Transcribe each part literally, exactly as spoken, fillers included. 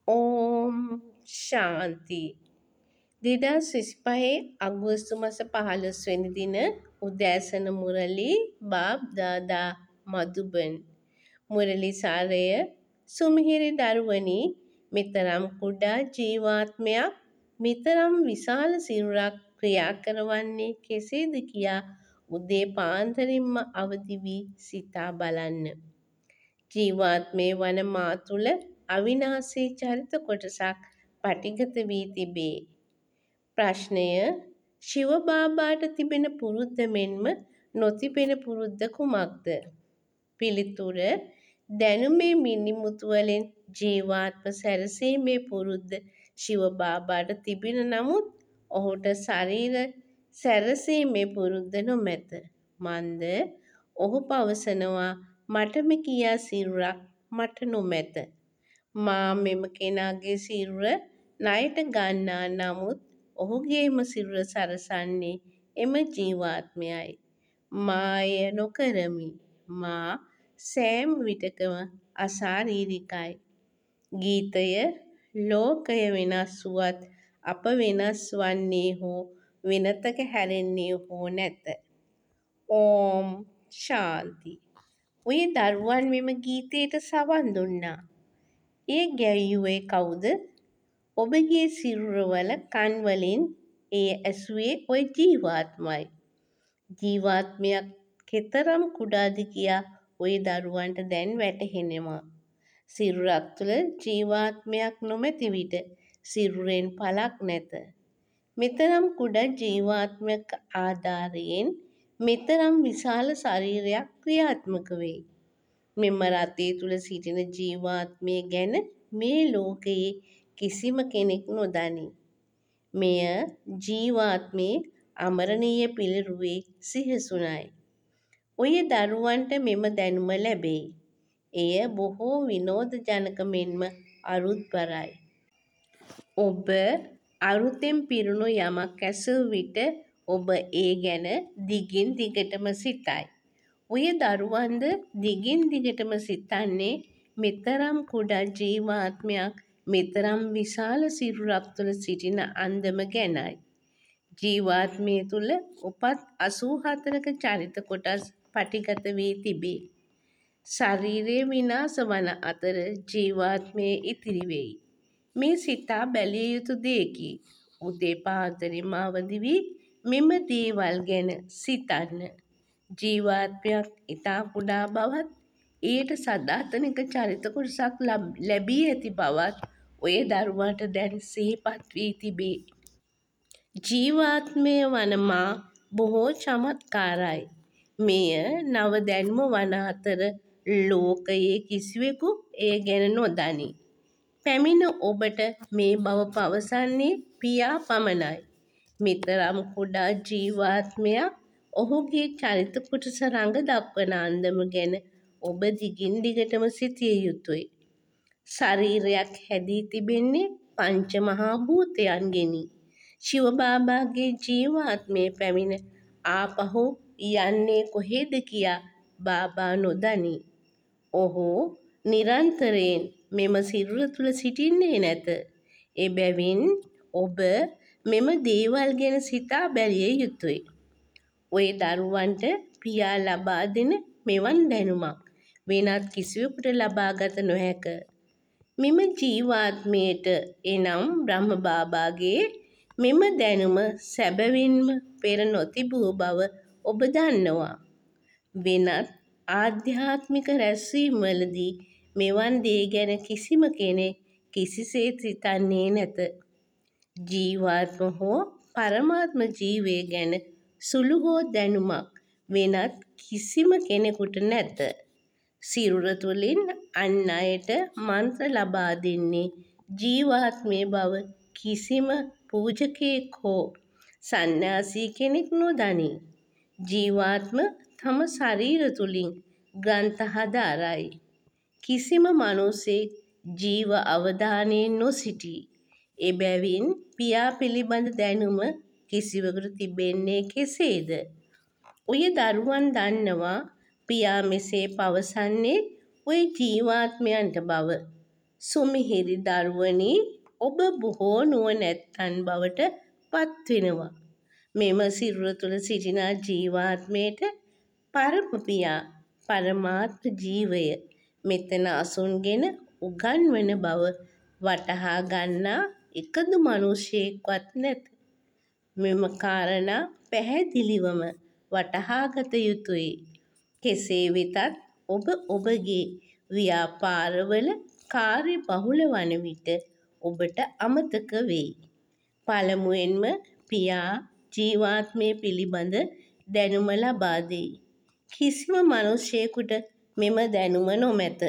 ඕම් ශාන්ති. දෙදස් විසිපහේ අගෝස්තු මස පහළොස් වෙනි දින උදෑසන මුරලි බාබ් දාදා මදුබන්. මුරලි සාරය සුමිහිරි දරුවනි, මෙතරම් කුඩා ජීවාත්මයක් මෙතරම් විශාල සිරුරක් ක්‍රියා කරවන්නේ කෙසේද කියා උදේ පාන්දරින්ම අවදි වී සිතා බලන්න. ජීවාත්මේ වන මා තුළ අවිනාශී චරිත කොටසක් පටිගත වී තිබේ. ප්‍රශ්නය: ශිව බාබාට තිබෙන පුරුද්ද මෙන්ම නොතිබෙන පුරුද්ද කුමක්ද? පිළිතුර: දැනුමේ මිනිමුතු වලින් ජීවාත්ම සැරසීමේ පුරුද්ද ශිව බාබාට තිබෙන නමුත් ඔහුට ශරීර සැරසීමේ පුරුද්ද නොමැත. මන්ද ඔහු පවසනවා, මටම කියා සිරුරක් මට නොමැත. මා මෙම කෙනාගේ සිරුර ණයට ගන්නා නමුත් ඔහුගේම සිරුර සරසන්නේ එම ජීවාත්මයයි. මා එය නොකරමි. මා සෑම විටකම අශාරීරිකයි. ගීතය: ලෝකය වෙනස් වුවත් අප වෙනස් වන්නේ හෝ වෙනතක හැරෙන්නේ හෝ නැත. ඕම් ශාන්ති. ඔය දරුවන් මෙම ගීතයට සවන් දුන්නා. එය ගැයුවේ කවුද? ඔබගේ සිරුරවල කන් වලින් එය ඇසුවේ ඔය ජීවාත්මයි. ජීවාත්මයක් කෙතරම් කුඩාද කියා ඔය දරුවන්ට දැන් වැටහෙනවා. සිරුරක් තුළ ජීවාත්මයක් නොමැති විට සිරුරෙන් පළක් නැත. මෙතරම් කුඩා ජීවාත්මක ආධාරයෙන් මෙතරම් විශාල ශරීරයක් ක්‍රියාත්මක වෙයි. මෙම රථය තුළ සිටින ජීවාත්මය ගැන මේ ලෝකයේ කිසිම කෙනෙක් නොදනී. මෙය ජීවාත්මේ අමරණීය පිළිරුවේ සිහසුනයි. ඔය දරුවන්ට මෙම දැනුම ලැබෙයි. එය බොහෝ විනෝදජනක මෙන්ම අරුත්බරයි. ඔබ අරුතෙන් පිරුණු යමක් ඇසූ විට ඔබ ඒ ගැන දිගින් දිගටම සිතයි. ඔය දරුවන්ද දිගින් දිගටම සිතන්නේ මෙතරම් කුඩා ජීවාත්මයක් මෙතරම් විශාල සිරුරක් තුළ සිටින අන්දම ගැනයි. ජීවාත්මය තුළ උපත් අසූ හතරක චරිත කොටස් පටිගත වී තිබේ. ශරීරය විනාශ වන අතර ජීවාත්මය ඉතිරි වෙයි. මේ සිතා බැලිය යුතු දෙයකි. උදේ පාන්දරින්ම අවදි වී මෙම දේවල් ගැන සිතන්න. ජීවාත්මයක් ඉතා කුඩා බවත් එයට සදාතනික චරිත කොටසක් ලැබී ඇති බවත් ඔය දරුවාට දැන් සිහිපත් වී තිබේ. ජීවාත්මය වන මා බොහෝ චමත්කාරයි. මෙය නව දැනුම වන අතර ලෝකයේ කිසිවෙකු එය ගැන නොදනී. පැමිණ ඔබට මේ බව පවසන්නේ පියා පමණයි. මෙතරම් කුඩා ජීවාත්මයක් ඔහුගේ චරිත කොටස රඟ දක්වන අන්දම ගැන ඔබ දිගින් දිගටම සිතිය යුතුයි. ශරීරයක් හැදී තිබෙන්නේ පංච මහා භූතයන්ගෙනි. ශිව බාබාගේ ජීවාත්මය පැමිණ ආපහු යන්නේ කොහේද කියා බාබා නොදනී. ඔහු නිරන්තරයෙන් මෙම සිරුර තුළ සිටින්නේ නැත. එබැවින් ඔබ මෙම දේවල් ගැන සිතා බැලිය යුතුයි. ඔය දරුවන්ට පියා ලබා දෙන මෙවන් දැනුමක් වෙනත් කිසිවෙකුට ලබාගත නොහැක. මෙම ජීවාත්මයට එනම් බ්‍රහ්ම බාබාගේ මෙම දැනුම සැබවින්ම පෙර නොතිබූ බව ඔබ දන්නවා. වෙනත් ආධ්‍යාත්මික රැස්වීම්වලදී මෙවන් දේ ගැන කිසිම කෙනෙක් කිසිසේත් සිතන්නේ නැත. ජීවාත්ම හෝ පරමාත්ම ජීවය ගැන සුළු හෝ දැනුමක් වෙනත් කිසිම කෙනෙකුට නැත. සිරුර තුළින් අන් අයට මන්ත්‍ර ලබා දෙන්නේ ජීවාත්මය බව කිසිම පූජකයෙක් හෝ සන්න්‍යාසී කෙනෙක් නොදනී. ජීවාත්ම තම ශරීර තුළින් ග්‍රන්ථ හදාරයි. කිසිම මනුස්සයෙක් ජීව අවධානයෙන් නොසිටී. එබැවින් පියා පිළිබඳ දැනුම කිසිවෙකුට තිබෙන්නේ කෙසේද? ඔය දරුවන් දන්නවා පියා මෙසේ පවසන්නේ ඔය ජීවාත්මයන්ට බව. සුමිහිරි දරුවනි, ඔබ බොහෝ නුවණැත්තන් බවට පත්වෙනවා. මෙම සිරුර තුළ සිටින ජීවාත්මයට පරම පියා පරමාත්ම ජීවය මෙතන අසුන්ගෙන උගන්වන බව වටහා ගන්නා එකදු මනුෂ්‍යයෙක්වත් නැත. මෙම කාරණා පැහැදිලිවම වටහාගත යුතුයි. කෙසේ වෙතත් ඔබ ඔබගේ ව්‍යාපාරවල කාර්යබහුල වන විට ඔබට අමතක වෙයි. පළමුවෙන්ම පියා ජීවාත්මය පිළිබඳ දැනුම ලබා දෙයි. කිසිම මනුෂ්‍යයෙකුට මෙම දැනුම නොමැත.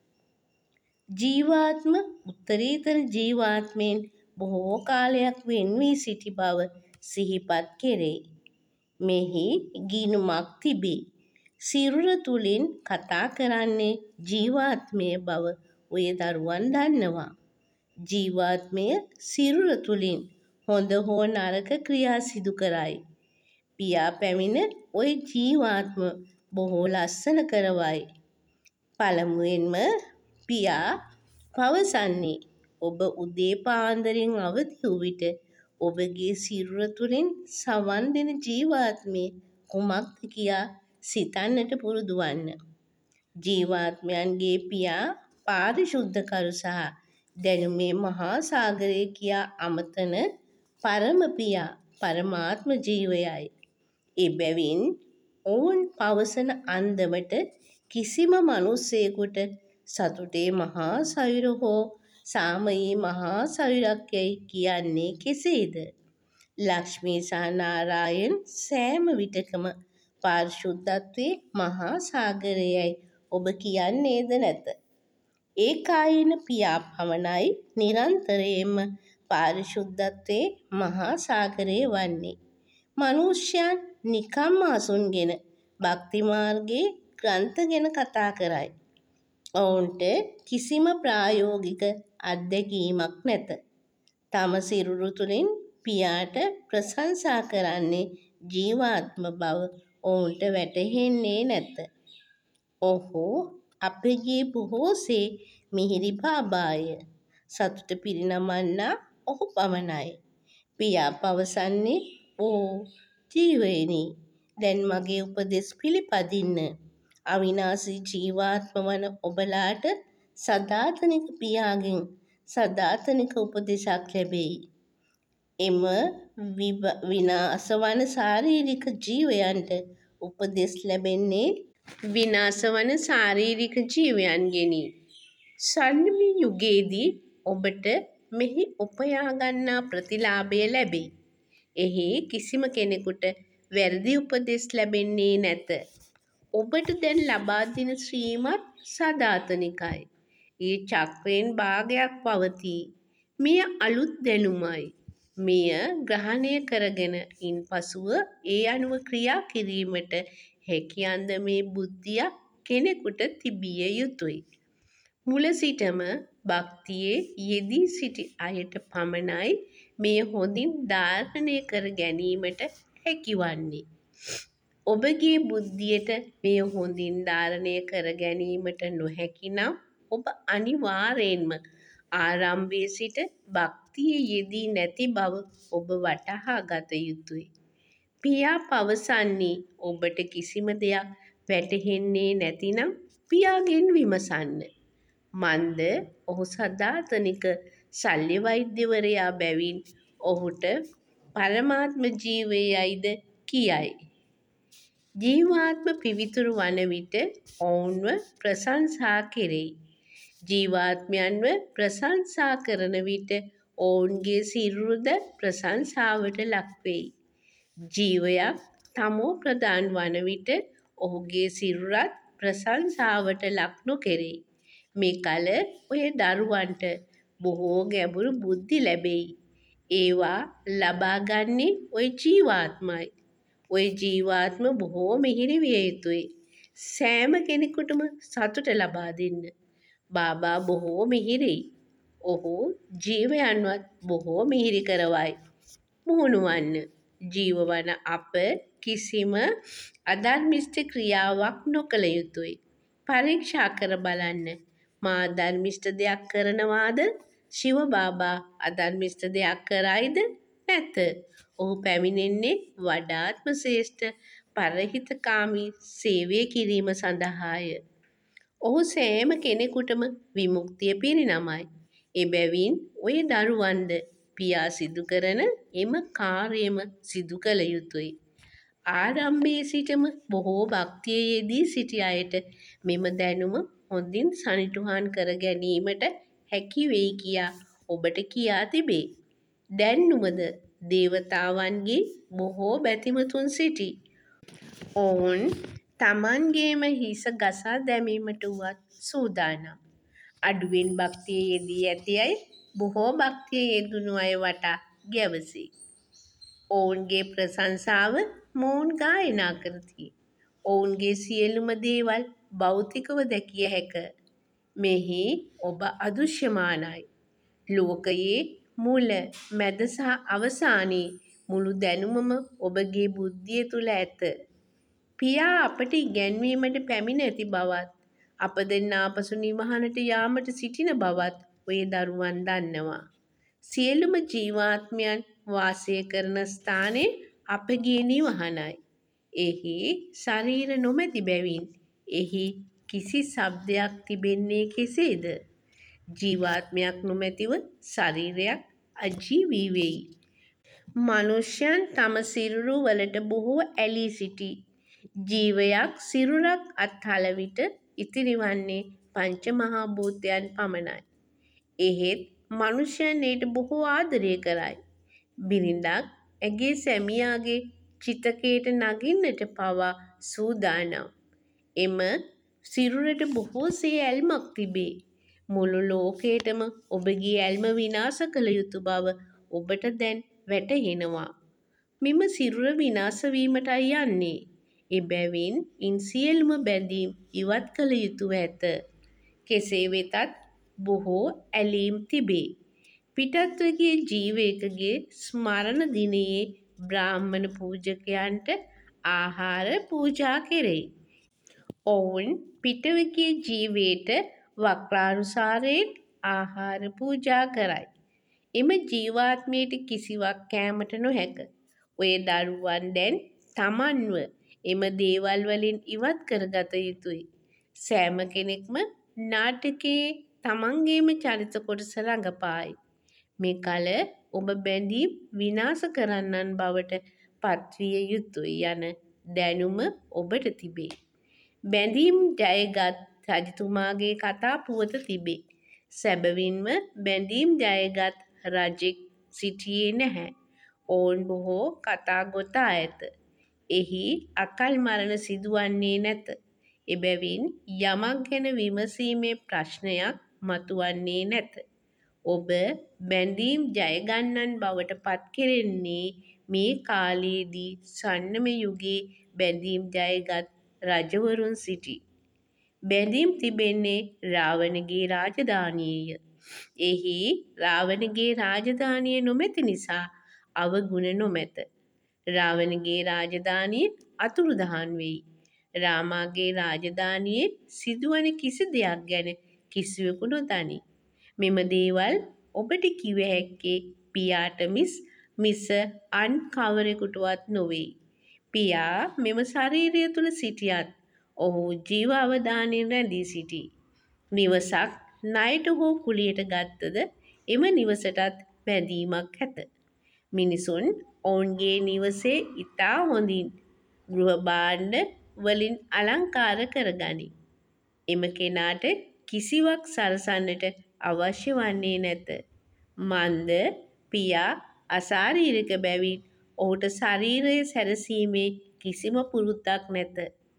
ජීවාත්ම උත්තරීතර ජීවාත්මයෙන් බොහෝ කාලයක් වෙන් වී සිටි බව සිහිපත් කෙරෙයි. මෙහි ගිණුමක් තිබේ. සිරුර තුළින් කතා කරන්නේ ජීවාත්මය බව ඔය දරුවන් දන්නවා. ජීවාත්මය සිරුර තුළින් හොඳ හෝ නරක ක්‍රියා සිදු කරයි. පියා පැමිණ ඔය ජීවාත්ම බොහෝ ලස්සන කරවයි. පළමුවෙන්ම පියා පවසන්නේ ඔබ උදේ පාන්දරින් අවදි වූ විට ඔබගේ සිරුර තුළින් සවන් දෙන ජීවාත්මය කුමක්ද කියා සිතන්නට පුරුදු වන්න. ජීවාත්මයන්ගේ පියා පාරිශුද්ධකරු සහ දැනුමේ මහා සාගරය කියා අමතන පරම පියා පරමාත්ම ජීවයයි. එබැවින් ඔවුන් පවසන අන්දමට කිසිම මනුස්සයෙකුට සතුටේ මහා සයුර හෝ සාමයේ මහා සයුරක් යැයි කියන්නේ කෙසේද? ලක්ෂ්මී සහ නාරායන් සෑම විටකම පාරිශුද්ධත්වයේ මහා සාගරයයි ඔබ කියන්නේද නැත. ඒකායන පියා පමණයි නිරන්තරයෙන්ම පාරිශුද්ධත්වයේ මහා සාගරය වන්නේ. මනුෂ්‍යයන් නිකම්ම අසුන්ගෙන භක්ති මාර්ගයේ ග්‍රන්ථ ගැන කතා කරයි. ඔවුන්ට කිසිම ප්‍රායෝගික අත්දැකීමක් නැත. තම සිරුරු තුළින් පියාට ප්‍රශංසා කරන්නේ ජීවාත්ම බව ඔවුන්ට වැටහෙන්නේ නැත. ඔහු අපගේ බොහෝසේ මිහිරි බාබාය. සතුට පිරිනමන්නා ඔහු පමණයි. පියා පවසන්නේ "ඕ ජීවයනි, දැන් මගේ උපදෙස් පිළිපදින්න. අවිනාශී ජීවාත්ම වන ඔබලාට සදාතනික පියාගෙන් සදාතනික උපදෙසක් ලැබෙයි. එම විනාශ වන ශාරීරික ජීවයන්ට උපදෙස් ලැබෙන්නේ විනාශ වන ශාරීරික ජීවයන්ගෙනි. ස්වර්ණමය යුගයේදී ඔබට මෙහි උපයා ගන්නා ප්‍රතිලාභය ලැබෙයි. එහි කිසිම කෙනෙකුට වැරදි උපදෙස් ලැබෙන්නේ නැත. ඔබට දැන් ලබා දෙන ශ්‍රීමත් සදාතනිකයි. ඒ චක්‍රයෙන් භාගයක් පවතී. මෙය අලුත් දැනුමයි. මෙය ග්‍රහණය කරගෙන ඉන්පසුව ඒ අනුව ක්‍රියා කිරීමට හැකි අන්දමේ බුද්ධියක් කෙනෙකුට තිබිය යුතුයි. මුල සිටම භක්තියේ යෙදී සිටි අයට පමණයි මෙය හොඳින් ධාරණය කර ගැනීමට හැකිවන්නේ. ඔබගේ බුද්ධියට මෙය හොඳින් ධාරණය කර ගැනීමට නොහැකි නම් ඔබ අනිවාර්යයෙන්ම ආරම්භයේ සිට භක්තියේ යෙදී නැති බව ඔබ වටහා ගත යුතුයි. පියා පවසන්නේ ඔබට කිසිම දෙයක් වැටහෙන්නේ නැතිනම් පියාගෙන් විමසන්න. මන්ද ඔහු සදාතනික ශල්‍ය වෛද්‍යවරයා බැවින් ඔහුට පරමාත්ම ජීවයයිද කියයි. ජීවාත්ම පිවිතුරු වන විට ඔවුන්ව ප්‍රශංසා කෙරෙයි. ජීවාත්මයන්ව ප්‍රශංසා කරන විට ඔවුන්ගේ සිරුරුද ප්‍රශංසාවට ලක්වෙයි. ජීවයක් තමෝ ප්‍රධාන වන විට ඔහුගේ සිරුරත් ප්‍රශංසාවට ලක් නොකෙරෙයි. මේ කල ඔය දරුවන්ට බොහෝ ගැඹුරු බුද්ධි ලැබෙයි. ඒවා ලබා ගන්නේ ඔය ජීවාත්මයි. ඔය ජීවාත්ම බොහෝ මිහිරි විය යුතුයි. සෑම කෙනෙකුටම සතුට ලබා දෙන්න. බාබා බොහෝ මිහිරියි. ඔහු ජීවයන්වත් බොහෝ මිහිරි කරවයි. මුහුණුවන්න. ජීවවන අප කිසිම අධර්මිෂ්ඨ ක්‍රියාවක් නොකළ යුතුයි. පරීක්ෂා කර බලන්න. මා ධර්මිෂ්ඨ දෙයක් කරනවාද? ශිව බාබා අධර්මිෂ්ඨ දෙයක් කරයිද? නැත. ඔහු පැමිණෙන්නේ වඩාත්ම ශ්‍රේෂ්ඨ පරහිතකාමී සේවය කිරීම සඳහාය. ඔහු සෑම කෙනෙකුටම විමුක්තිය පිරිනමයි. එබැවින් ඔය දරුවන්ද පියා සිදු කරන එම කාර්යම සිදු කළ යුතුය. ආරම්භයේ සිටම බොහෝ භක්තියේ යෙදී සිටි අයට මෙම දැනුම හොඳින් සනිටුහන් කර ගැනීමට හැකි වෙයි කියා ඔබට කියා තිබේ. දැන්නුමද දේවතාවන්ගේ බොහෝ බැතිමතුන් සිටී. ඔවුන් තමන්ගේම හිස ගසා දැමීමට වුවත් සූදානම්. අඩුවෙන් භක්තියේ යෙදී ඇති අය බොහෝ භක්තියේ යෙදුණු අය වටා ගැවසී. ඔවුන්ගේ ප්‍රශංසාව මොවුන් ගායනා කරති. ඔවුන්ගේ සියලුම දේවල් භෞතිකව දැකිය හැක. මෙහි ඔබ අදෘශ්‍යමානයි. ලෝකයේ මුල, මැද සහ අවසානයේ මුළු දැනුමම ඔබගේ බුද්ධිය තුළ ඇත. පියා අපට ඉගැන්වීමට පැමිණ ඇති බවත්, අප දෙන්න ආපසු නිවහනට යාමට සිටින බවත් ඔය දරුවන් දන්නවා. සියලුම ජීවාත්මයන් වාසය කරන ස්ථානය අපගේ නිවහනයි. එහි ශරීර නොමැති බැවින් එහි කිසි ශබ්දයක් තිබෙන්නේ කෙසේද? ජීවාත්මයක් නොමැතිව ශරීරයක් අජීවී වෙයි. මනුෂ්‍යයන් තම සිරුරු වලට බොහෝ ඇලී සිටී. ජීවයක් සිරුරක් අත්හළ විට ඉතිරි වන්නේ පංච මහා භූතයන් පමණයි. එහෙත් මනුෂ්‍යයන් එයට බොහෝ ආදරය කරයි. බිරිඳක් ඇගේ සැමියාගේ චිතකයට නගින්නට පවා සූදානම්. එම සිරුරට බොහෝසේ ඇල්මක් තිබේ. මුළු ලෝකයටම ඔබගේ ඇල්ම විනාශ කළ යුතු බව ඔබට දැන් වැටහෙනවා. මෙම සිරුර විනාශ වීමටයි යන්නේ. එබැවින් ඉන් සියලුම බැඳීම් ඉවත් කළ යුතුව ඇත. කෙසේ වෙතත් බොහෝ ඇලීම් තිබේ. පිටත්ව ගිය ජීවයකගේ ස්මරණ දිනයේ බ්‍රාහ්මණ පූජකයන්ට ආහාර පූජා කෙරෙයි. ඔවුන් පිටව ගිය ජීවයට වක්‍රානුසාරයෙන් ආහාර පූජා කරයි. එම ජීවාත්මයට කිසිවක් කෑමට නොහැක. ඔය දරුවන් දැන් තමන්ව එම දේවල් වලින් ඉවත් කරගත යුතුයි. සෑම කෙනෙක්ම නාටකයේ තමන්ගේම චරිත කොටස රඟපායි. මේ කල ඔබ බැඳීම් විනාශ කරන්නන් බවට පත්විය යුතුයි යන දැනුම ඔබට තිබේ. බැඳීම් ජයගත් රජතුමාගේ කතා පුවත තිබේ. සැබවින්ම බැඳීම් ජයගත් රජෙක් සිටියේ නැහැ. ඔවුන් බොහෝ කතා ගොතා ඇත. එහි අකල් මරණ සිදුවන්නේ නැත. එබැවින් යමක් ගැන විමසීමේ ප්‍රශ්නයක් මතුවන්නේ නැත. ඔබ බැඳීම් ජයගන්නන් බවට පත් කෙරෙන්නේ මේ කාලයේදී ස්වර්ණමය යුගයේ බැඳීම් ජයගත් රජවරුන් සිටි. බැඳීම් තිබෙන්නේ රාවණගේ රාජධානියේය. එහි රාවණගේ රාජධානිය නොමැති නිසා අවගුණ නොමැත. රාවණගේ රාජධානිය අතුරුදහන් වෙයි. රාමාගේ රාජධානියේ සිදුවන කිසි දෙයක් ගැන කිසිවෙකු නොදනි. මෙම දේවල් ඔබට කිව හැක්කේ පියාට මිස් මිස අන් කවරෙකුටවත් නොවේ. පියා මෙම ශරීරය තුළ සිටියත් ඔහු ජීව අවදානයෙන් රැඳී සිටී. නිවසක් ණයට හෝ කුලියට ගත්තද එම නිවසටත් බැඳීමක් ඇත. මිනිසුන් ඔවුන්ගේ නිවසේ ඉතා හොඳින් ගෘහ භාණ්ඩ වලින් අලංකාර කරගනී. එම කෙනාට කිසිවක් සරසන්නට අවශ්‍ය වන්නේ නැත. මන්ද පියා අශාරීරික බැවින් ඔහුට ශරීරය සැරසීමේ කිසිම පුරුද්දක් නැත.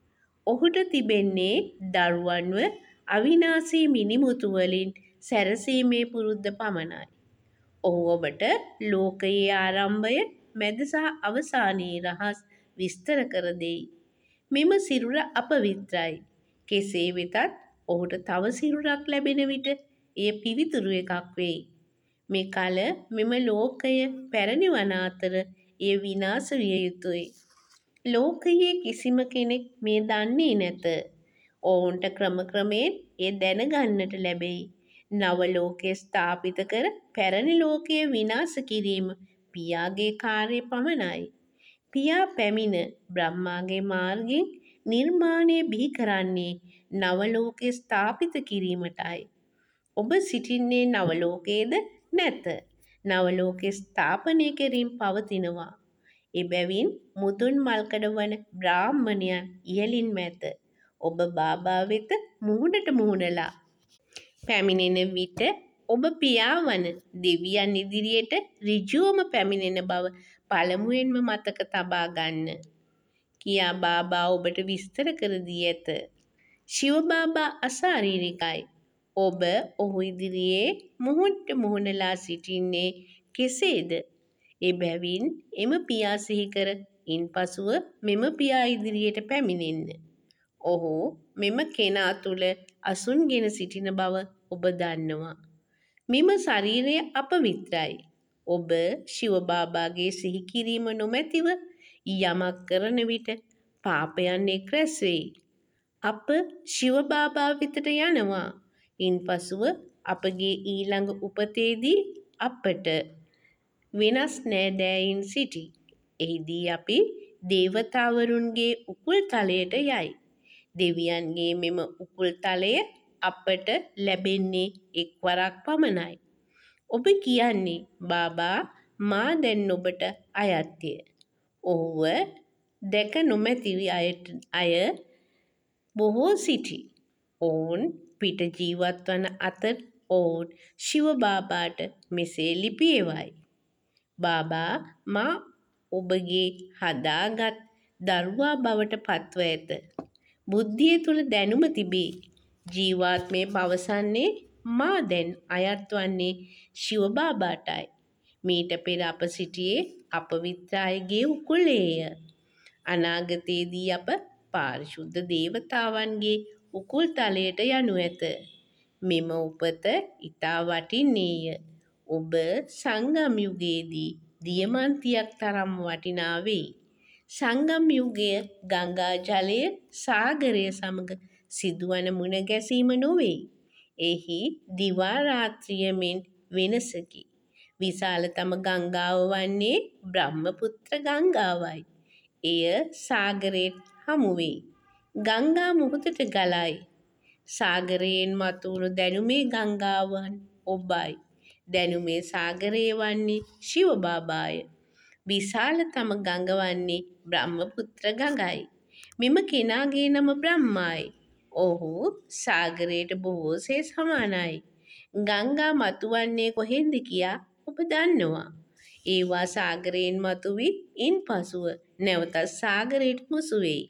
ඔහුට තිබෙන්නේ දරුවන්ව අවිනාශී මිනිමුතු වලින් සැරසීමේ පුරුද්ද පමණයි. ඔහු ඔබට ලෝකයේ ආරම්භය, මැද සහ අවසානයේ රහස් විස්තර කර දෙයි. මෙම සිරුර අපවිත්‍රයි. කෙසේ වෙතත් ඔහුට තව සිරුරක් ලැබෙන විට එය පිවිතුරු එකක් වෙයි. මේ කල මෙම ලෝකය පැරණි වන අතර එය විනාශ විය යුතුයි. ලෝකයේ කිසිම කෙනෙක් මේ දන්නේ නැත. ඔවුන්ට ක්‍රම ක්‍රමයෙන් එය දැනගන්නට ලැබෙයි. නව ලෝකයේ ස්ථාපිත කර පැරණි ලෝකයේ විනාශ කිරීම පියාගේ කාර්යය පමණයි. පියා පැමිණ බ්‍රහ්මාගේ මාර්ගයෙන් නිර්මාණය බිහි කරන්නේ නවලෝකයේ ස්ථාපිත කිරීමටයි. ඔබ සිටින්නේ නවලෝකයේද නැත. නවලෝකයේ ස්ථාපනය කිරීම පවතිනවා. එබැවින් මුදුන් මල්කඩ වන බ්‍රාහ්මණයන් ඉහලින්ම ඇත. ඔබ බාබා වෙත මුහුණට මුහුණලා පැමිණෙන විට ඔබ පියා වන දෙවියන් ඉදිරියට ඍජුවම පැමිණෙන බව පළමුවෙන්ම මතක තබා ගන්න. කියා බාබා ඔබට විස්තර කර දී ඇත. ශිව බාබා අශාරීරිකයි. ඔබ ඔහු ඉදිරියේ මුහුණට මුහුණලා සිටින්නේ කෙසේද? එබැවින් එම පියා සිහි කර ඉන්පසුව මෙම පියා ඉදිරියට පැමිණෙන්න. ඔහු මෙම කෙනා තුළ අසුන්ගෙන සිටින බව ඔබ දන්නවා. මෙම ශරීරය අපවිත්‍රයි. ඔබ ශිව බාබාගේ සිහි කිරීම නොමැතිව යමක් කරන විට පාපයන් එක් රැස් වෙයි. අප ශිව බාබා වෙතට යනවා. ඉන්පසුව අපගේ ඊළඟ උපතේදී අපට වෙනස් නෑදෑයින් සිටි. එහිදී අපි දේවතාවරුන්ගේ උකුල් තලයට යයි. දෙවියන්ගේ මෙම උකුල් තලය අපට ලැබෙන්නේ එක් වරක් පමණයි. ඔබ කියන්නේ බාබා මා දැන් ඔබට අයත්ය. ඔහුව දැක නොමැති අයට අය බොහෝ සිටි. ඔවුන් පිට ජීවත් වන අතර ඔවුන් ශිව බාබාට මෙසේ ලිපියවයි. බාබා මා ඔබගේ හදාගත් දරුවා බවට පත්ව ඇත. බුද්ධිය තුළ දැනුම තිබේ. ජීවාත්මය පවසන්නේ මා දැන් අයත් වන්නේ ශිව බාබාටයි. මීට පෙර අප සිටියේ අපවිත්‍ර අයගේ උකුලේය. අනාගතයේදී අප පාරිශුද්ධ දේවතාවන්ගේ උකුල් තලයට යනු ඇත. මෙම උපත ඉතා වටින්නේය. ඔබ සංගම් යුගයේදී දියමන්තියක් තරම් වටිනා වෙයි. සංගම් යුගය ගංගා ජලය සාගරය සමග සිදුවන මුණ ගැසීම නොවෙයි. එහි දිවා රාත්‍රිය මෙන් වෙනසකි. විශාලතම ගංගාව වන්නේ බ්‍රහ්මපුත්‍ර ගංගාවයි. එය සාගරයට හමුවෙයි. ගංගා මුහුදට ගලයි. සාගරයෙන් මතුවුණු දැනුමේ ගංගාවන් ඔබයි. දැනුමේ සාගරය වන්නේ ශිව බාබාය. විශාලතම ගඟ වන්නේ බ්‍රහ්මපුත්‍ර ගඟයි. මෙම කෙනාගේ නම බ්‍රහ්මායි. ඔහු සාගරයට බොහෝසේ සමානයි. ගංගා මතුවන්නේ කොහෙන්ද කියා ඔබ දන්නවා. ඒවා සාගරයෙන් මතුවී ඉන්පසුව නැවතත් සාගරයට මුසු වෙයි.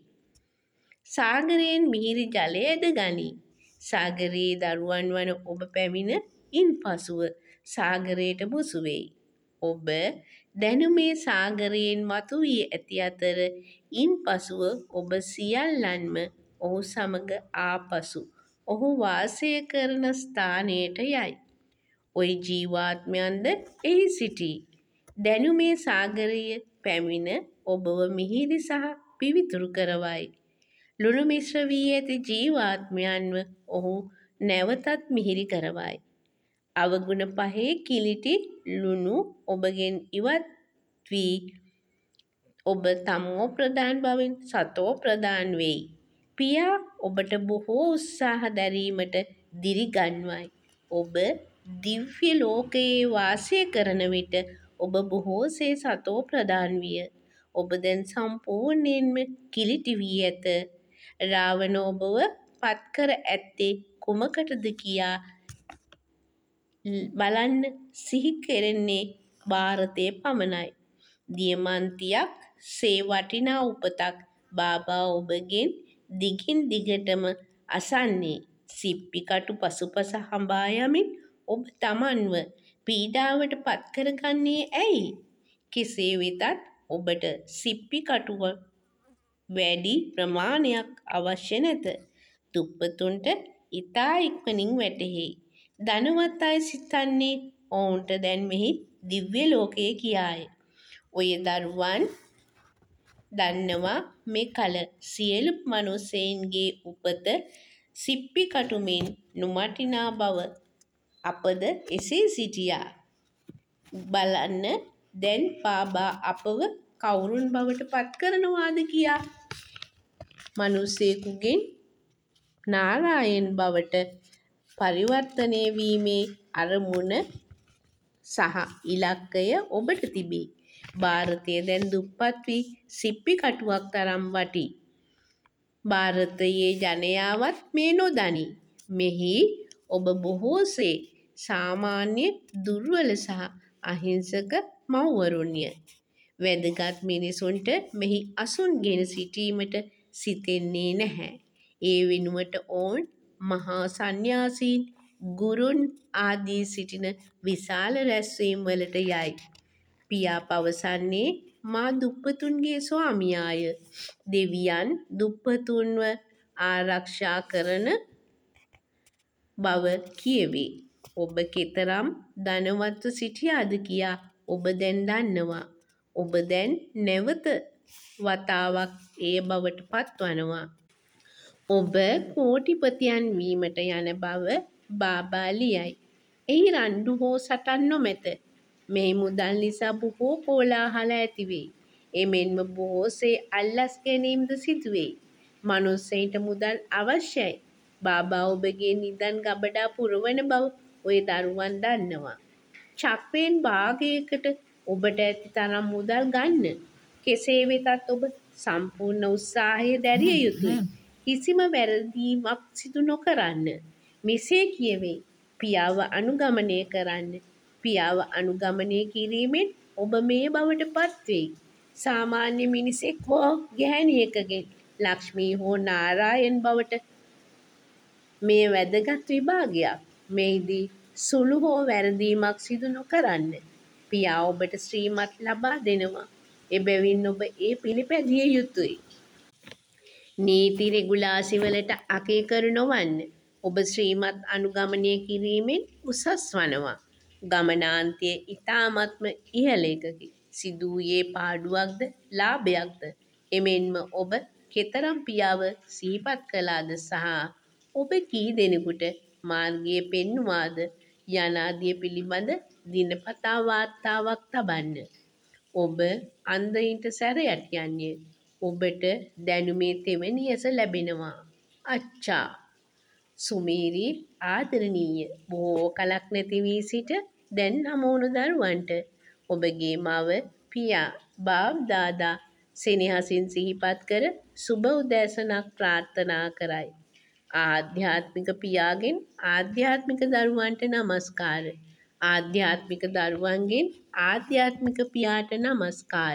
සාගරයෙන් මිහිරි ජලය ඇද ගනී. සාගරයේ දරුවන් වන ඔබ පැමිණ ඉන්පසුව සාගරයට මුසු වෙයි. ඔබ දැනුමේ සාගරයෙන් මතුවී ඇති අතර ඉන්පසුව ඔබ සියල්ලන්ම ඔහු සමග ආපසු ඔහු වාසය කරන ස්ථානයට යයි. ඔය ජීවාත්මයන්ද එහි සිටී. දැනුමේ සාගරය පැමිණ ඔබව මිහිරි සහ පිවිතුරු කරවයි. ලුණු මිශ්‍ර වී ඇති ජීවාත්මයන්ව ඔහු නැවතත් මිහිරි කරවයි. අවගුණ පහේ කිලිටි ලුණු ඔබගෙන් ඉවත් වී ඔබ තමෝ ප්‍රධාන බවින් සතෝ ප්‍රධාන වෙයි. පියා ඔබට බොහෝ උත්සාහ දැරීමට දිරිගන්වයි. ඔබ දිව්‍ය ලෝකයේ වාසය කරන විට ඔබ බොහෝසේ සතෝ ප්‍රධාන විය. ඔබ දැන් සම්පූර්ණයෙන්ම කිලිටි වී ඇත. රාවණ ඔබව පත්කර ඇත්තේ කුමකටද කියා බලන්න සිහි කෙරෙන්නේ ಭಾರತයේ පමණයි. දියමන්තියක් සේ වටිනා උපතක් බාබා ඔබගෙන් දිගින් දිගටම අසන්නේ. සිප්පි කටු පසුපස හඹා යමින් ඔබ තමන්ව පීඩාවට පත් කරගන්නේ ඇයි? කෙසේ වෙතත් ඔබට සිප්පි කටුව වැඩි ප්‍රමාණයක් අවශ්‍ය නැත. දුප්පතුන්ට ඉතා ඉක්මනින් වැටහෙයි. ධනවත් අය සිතන්නේ ඔවුන්ට දැන් මෙහි දිව්‍ය ලෝකය කියාය. ඔය දරුවන් දන්නවා මේ කල සියලු මනුස්සයන්ගේ උපත සිප්පි කටුමෙන් නොමටිනා බව අපද එසේ සිටියා. බලන්න දැන් බාබා අපව කවුරුන් බවට පත් කරනවාද කියා. මනුස්සයෙකුගෙන් නාරායන් බවට පරිවර්තනය වීමේ අරමුණ සහ ඉලක්කය ඔබට තිබේ. ಭಾರತය දැන් දුප්පත් වී සිප්පි කටුවක් තරම් වටී. ಭಾರතයේ ජනයාවත් මේ නොදනී. මෙහි ඔබ බොහෝසේ සාමාන්‍ය දුර්වල සහ අහිංසක මව්වරුන්ය. වැදගත් මිනිසුන්ට මෙහි අසුන් ගෙන සිටීමට සිතෙන්නේ නැහැ. ඒ වෙනුවට ඔවුන් මහා සන්න්‍යාසීන් ගුරුන් ආදී සිටින විශාල රැස්වීම් වලට යයි. පියා පවසන්නේ මා දුප්පතුන්ගේ ස්වාමියාය. දෙවියන් දුප්පතුන්ව ආරක්ෂා කරන බව කියවේ. ඔබ කෙතරම් ධනවත්ව සිටියාද කියා ඔබ දැන් දන්නවා. ඔබ දැන් නැවත වතාවක් ඒ බවට පත්වනවා. ඔබ කෝටිපතියන් වීමට යන බව බාබා ලියයි. එහි රණ්ඩු හෝ සටන් නොමැත. මෙහි මුදල් නිසා බොහෝ කෝලාහල ඇතිවේ. එමෙන්ම බොහෝසේ අල්ලස් ගැනීම්ද සිදුවේ. මනුස්සයින්ට මුදල් අවශ්‍යයි. බාබා ඔබගේ නිදන් ගබඩා පුරවන බව ඔය දරුවන් දන්නවා. චක්‍රයෙන් භාගයකට ඔබට ඇති තරම් මුදල් ගන්න. කෙසේ වෙතත් ඔබ සම්පූර්ණ උත්සාහය දැරිය යුතුයි. කිසිම වැරදීමක් සිදු නොකරන්න. මෙසේ කියවේ. පියාව අනුගමනය කරන්න. පියාව අනුගමනය කිරීමෙන් ඔබ මේ බවට පත්වෙයි. සාමාන්‍ය මිනිසෙක් හෝ ගැහැණියකගෙන් ලක්ෂ්මී හෝ නාරායන් බවට මේ වැදගත් විභාගයක්. මෙහිදී සුළු හෝ වැරදීමක් සිදු නොකරන්න. පියා ඔබට ශ්‍රීමත් ලබා දෙනවා. එබැවින් ඔබ ඒ පිළිපැදිය යුතුයි. නීති රෙගුලාසි වලට අකේකරු නොවන්න. ඔබ ශ්‍රීමත් අනුගමනය කිරීමෙන් උසස් වනවා. ගමනාන්තය ඉතාමත්ම ඉහළ එකකි. සිදුවූයේ පාඩුවක්ද ලාභයක්ද. එමෙන්ම ඔබ කෙතරම් පියාව සිහිපත් කළාද සහ ඔබ කී දෙනෙකුට මාර්ගය පෙන්නුවාද යනාදිය පිළිබඳ දිනපතා වාර්තාවක් තබන්න. ඔබ අන්ධයින්ට සැරයට යන්නේ. ඔබට දැනුමේ තෙවැනි ඇස ලැබෙනවා. අච්චා. සුමේරි ආදරණීය බොහෝ කලක් නැති වී සිට දැන් හමුවුණු දරුවන්ට ඔබගේ මව පියා බාප් දාදා සෙනෙහසින් සිහිපත් කර සුබ උදෑසනක් ප්‍රාර්ථනා කරයි. ආධ්‍යාත්මික පියාගෙන් ආධ්‍යාත්මික දරුවන්ට නමස්කාර. ආධ්‍යාත්මික දරුවන්ගෙන් ආධ්‍යාත්මික පියාට නමස්කාර.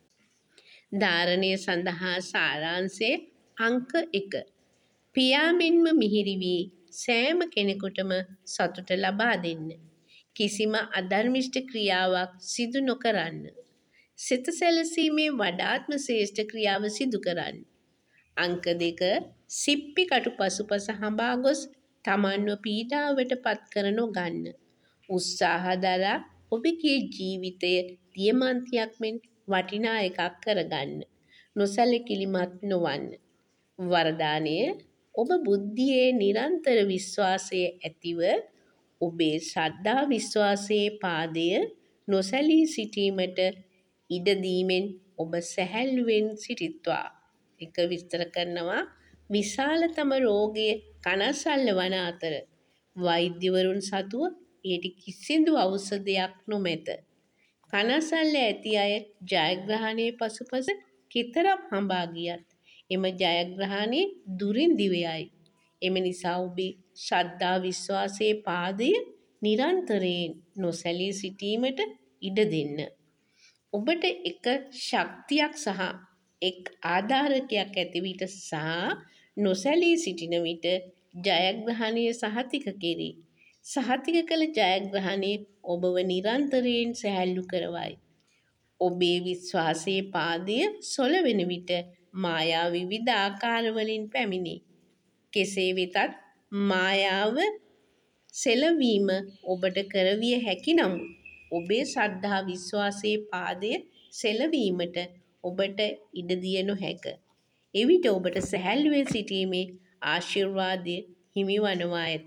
ධාරණය සඳහා සාරාංශය අංක එක. පියා මෙන්ම මිහිරි වී සෑම කෙනෙකුටම සතුට ලබා දෙන්න. කිසිම අධර්මිෂ්ඨ ක්‍රියාවක් සිදු නොකරන්න. සිත සැලසීමේ වඩාත්ම ශ්‍රේෂ්ඨ ක්‍රියාව සිදු කරන්න. අංක දෙක. සිප්පි කටු පසුපස හඹා ගොස් තමන්ව පීඩාවට පත් කර නොගන්න. උත්සාහ දරා ඔබගේ ජීවිතය දියමන්තියක් මෙන් වටිනා එකක් කරගන්න. නොසැලකිලිමත් නොවන්න. වරදානය. ඔබ බුද්ධියේ නිරන්තර විශ්වාසය ඇතිව ඔබේ ශ්‍රද්ධා විශ්වාසයේ පාදය නොසැලී සිටීමට ඉඩදීමෙන් ඔබ සැහැල්ලුවෙන් සිටිත්වා. එක විස්තර කරනවා විශාලතම රෝගය කනස්සල්ල වන අතර වෛද්‍යවරුන් සතුව එයට කිසිදු ඖෂධයක් නොමැත. කනස්සල්ල ඇති අය ජයග්‍රහණයේ පසුපස කෙතරම් හඹා ගියත් එම ජයග්‍රහණය දුරින් දිව යයි. එම නිසා ඔබේ ශ්‍රද්ධා විශ්වාසයේ පාදය නිරන්තරයෙන් නොසැලී සිටීමට ඉඩ දෙන්න. ඔබට එක ශක්තියක් සහ එක් ආධාරකයක් ඇති විට සහ නොසැලී සිටින විට ජයග්‍රහණය සහතික කෙරේ. සහතික කළ ජයග්‍රහණය ඔබව නිරන්තරයෙන් සැහැල්ලු කරවයි. ඔබේ විශ්වාසයේ පාදය සොලවෙන විට මායාව විවිධ ආකාරවලින් පැමිණේ. කෙසේ වෙතත් මායාව සෙලවීම ඔබට කරවිය හැකි නමුත් ඔබේ ශ්‍රද්ධා විශ්වාසයේ පාදය සෙලවීමට ඔබට ඉඩ දිය නොහැක. එවිට ඔබට සැහැල්ලුවෙන් සිටීමේ ආශිර්වාදය හිමිවනවා ඇත.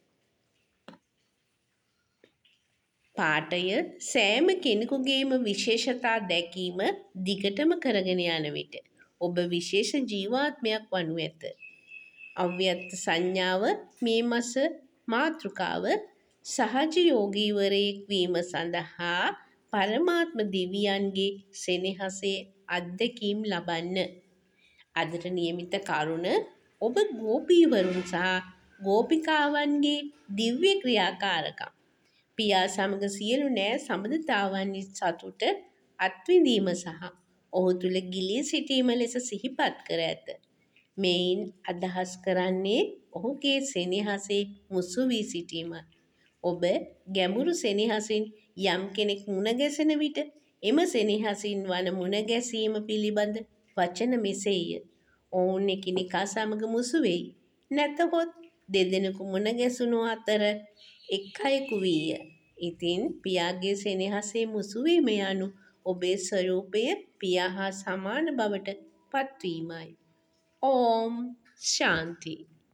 පාඨය සෑම කෙනෙකුගේම විශේෂතා දැකීම දිගටම කරගෙන යන විට ඔබ විශේෂ ජීවාත්මයක් වනු ඇත. අව්‍යක්ත සංඥාව මේ මාස මාතෘකාව සහජයෝගීවරයෙක් වීම සඳහා පරමාත්ම දෙවියන්ගේ සෙනෙහසේ අත්දැකීම් ලබන්න. අදට නියමිත කරුණ ඔබ ගෝපීවරුන් සහ ගෝපිකාවන්ගේ දිව්‍ය ක්‍රියාකාරකම්. පියා සමග සියලු නෑ සබඳතාවන්හි සතුට අත්විඳීම සහ ඔහු තුළ ගිලී සිටීම ලෙස සිහිපත් කර ඇත. මෙයින් අදහස් කරන්නේ ඔහුගේ සෙනෙහසේ මුසු වී සිටීමයි. ඔබ ගැඹුරු සෙනෙහසින් යම් කෙනෙක් මුණ ගැසෙන විට එම සෙනෙහසින් වන මුණ ගැසීම පිළිබඳ වචන මෙසේය. ඔවුන් එකිනෙකා සමග මුසු වෙයි. නැතහොත් දෙදෙනෙකු මුණ ගැසුණු අතර එක් අයෙකු වීය. ඉතින් පියාගේ සෙනෙහසේ මුසු වීම යනු ඔබේ ස්වරූපය පියා හා සමාන බවට පත්වීමයි. ඕම් ශාන්ති.